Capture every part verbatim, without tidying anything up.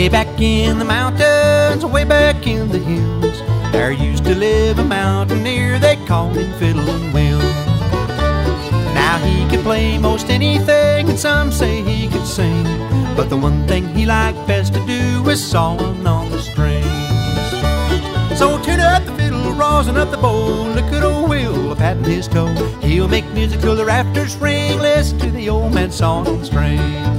Way back in the mountains, way back in the hills, there used to live a mountaineer, they called him Fiddlin' Will. Now he could play most anything, and some say he could sing, but the one thing he liked best to do was sawing on the strings. So tune up the fiddle, rosin up the bow, look at old Will patting his toe. He'll make music till the rafters ring, listen to the old man sawing on the strings.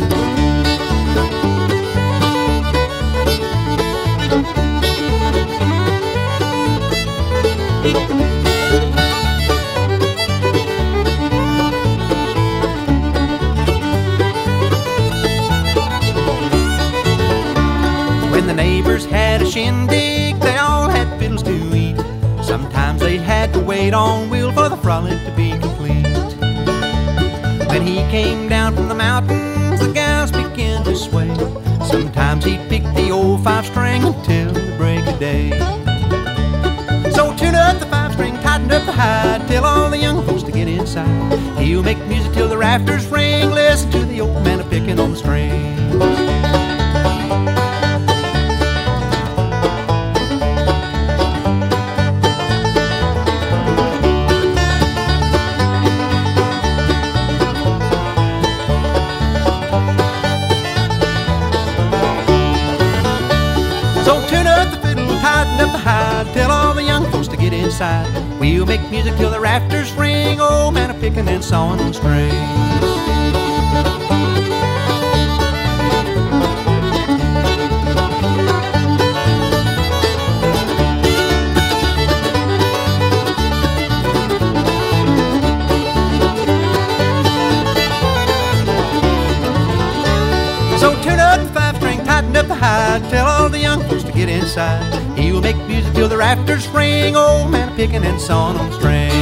When the neighbors had a shindig, they all had fiddles to eat. Sometimes they had to wait on Will for the frolic to be complete. When he came down from the mountains, the gals began to sway. Sometimes he'd pick the old five-string until the break of day. So tune up the five-string, tighten up the hide, tell all the young folks to get inside. He'll make music till the rafters ring, listen to the old man a-picking on the strings. So tune up the fiddle, tighten up the hide, tell all the young folks to get inside. We'll make music till the rafters ring, old man a-picking and sawing on strings. So tune up the five-string, tighten up the hide, tell all the young folks to get inside. He will make music till the rafters ring, old man a-picking and sawing on strings.